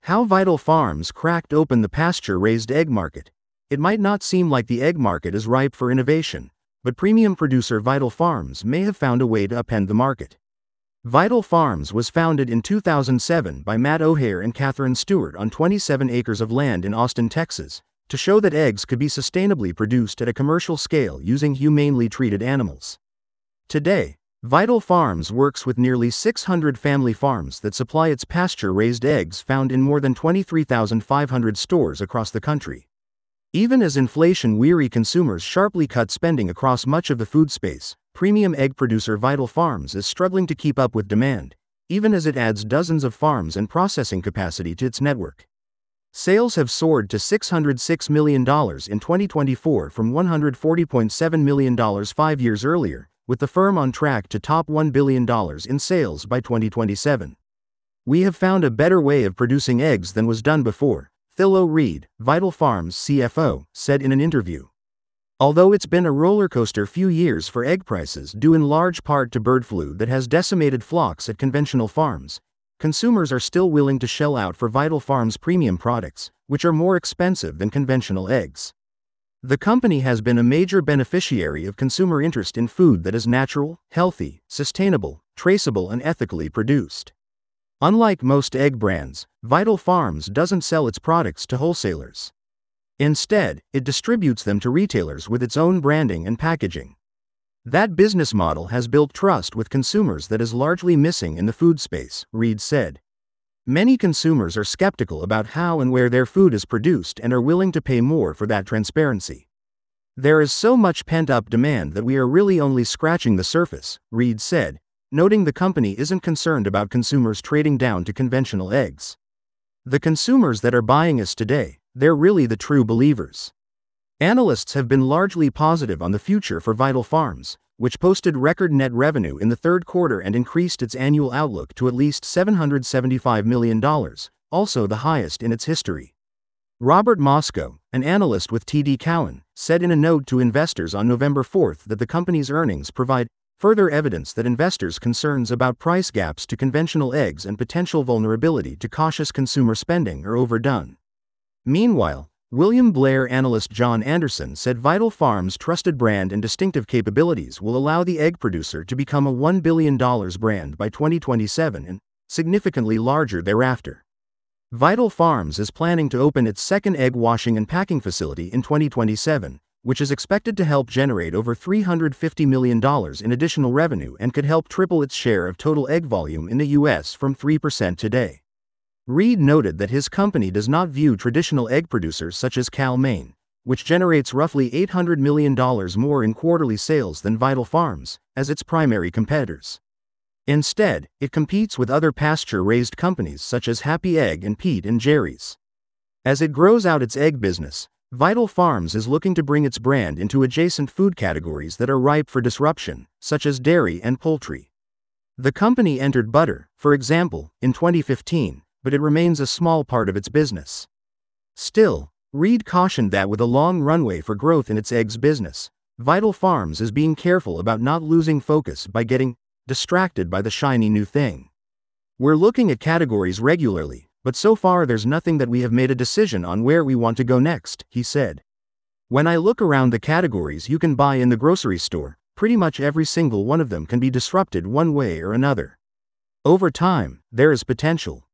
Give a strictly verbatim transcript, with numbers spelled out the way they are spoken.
How Vital Farms cracked open the pasture-raised egg market. It might not seem like the egg market is ripe for innovation, but premium producer Vital Farms may have found a way to upend the market. Vital Farms was founded in two thousand seven by Matt O'Hare and Catherine Stewart on twenty-seven acres of land in Austin, Texas, to show that eggs could be sustainably produced at a commercial scale using humanely treated animals. Today, Vital Farms works with nearly six hundred family farms that supply its pasture-raised eggs found in more than twenty-three thousand five hundred stores across the country. Even as inflation-weary consumers sharply cut spending across much of the food space, premium egg producer Vital Farms is struggling to keep up with demand, even as it adds dozens of farms and processing capacity to its network. Sales have soared to six hundred six million dollars in twenty twenty-four from one hundred forty point seven million dollars five years earlier, with the firm on track to top one billion dollars in sales by twenty twenty-seven. "We have found a better way of producing eggs than was done before," Thilo Reed, Vital Farms C F O, said in an interview. Although it's been a rollercoaster few years for egg prices due in large part to bird flu that has decimated flocks at conventional farms, consumers are still willing to shell out for Vital Farms premium products, which are more expensive than conventional eggs. The company has been a major beneficiary of consumer interest in food that is natural, healthy, sustainable, traceable, and ethically produced. Unlike most egg brands, Vital Farms doesn't sell its products to wholesalers. Instead, it distributes them to retailers with its own branding and packaging. That business model has built trust with consumers that is largely missing in the food space, Reed said. Many consumers are skeptical about how and where their food is produced and are willing to pay more for that transparency. "There is so much pent-up demand that we are really only scratching the surface," Reed said, noting the company isn't concerned about consumers trading down to conventional eggs. "The consumers that are buying us today, they're really the true believers." Analysts have been largely positive on the future for Vital Farms, which posted record net revenue in the third quarter and increased its annual outlook to at least seven hundred seventy-five million dollars, also the highest in its history. Robert Moskow, an analyst with T D Cowen, said in a note to investors on November fourth that the company's earnings provide further evidence that investors' concerns about price gaps to conventional eggs and potential vulnerability to cautious consumer spending are overdone. Meanwhile, William Blair analyst John Anderson said Vital Farms' trusted brand and distinctive capabilities will allow the egg producer to become a one billion dollars brand by twenty twenty-seven and significantly larger thereafter. Vital Farms is planning to open its second egg washing and packing facility in twenty twenty-seven, which is expected to help generate over three hundred fifty million dollars in additional revenue and could help triple its share of total egg volume in the U S from three percent today. Reed noted that his company does not view traditional egg producers such as Cal-Maine, which generates roughly eight hundred million dollars more in quarterly sales than Vital Farms, as its primary competitors. Instead, it competes with other pasture-raised companies such as Happy Egg and Pete and Jerry's. As it grows out its egg business, Vital Farms is looking to bring its brand into adjacent food categories that are ripe for disruption, such as dairy and poultry. The company entered butter, for example, in twenty fifteen, but it remains a small part of its business. Still, Reed cautioned that with a long runway for growth in its eggs business, Vital Farms is being careful about not losing focus by getting distracted by the shiny new thing. "We're looking at categories regularly, but so far there's nothing that we have made a decision on where we want to go next," he said. "When I look around the categories you can buy in the grocery store, pretty much every single one of them can be disrupted one way or another. Over time, there is potential,